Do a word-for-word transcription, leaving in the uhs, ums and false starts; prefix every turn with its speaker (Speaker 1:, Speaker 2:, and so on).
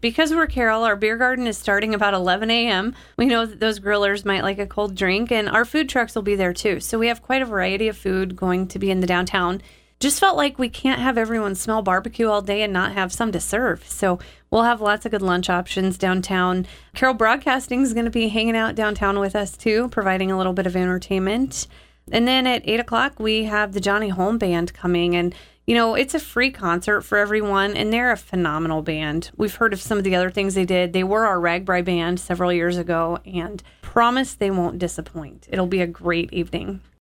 Speaker 1: because we're Carroll, our beer garden is starting about eleven a.m. We know that those grillers might like a cold drink, and our food trucks will be there too. So we have quite a variety of food going to be in the downtown. Just felt like we can't have everyone smell barbecue all day and not have some to serve. So we'll have lots of good lunch options downtown. Carroll Broadcasting is going to be hanging out downtown with us too, providing a little bit of entertainment. And then at eight o'clock, we have the Johnny Holm Band coming. And, you know, it's a free concert for everyone, and they're a phenomenal band. We've heard of some of the other things they did. They were our Ragbri band several years ago, and promise they won't disappoint. It'll be a great evening.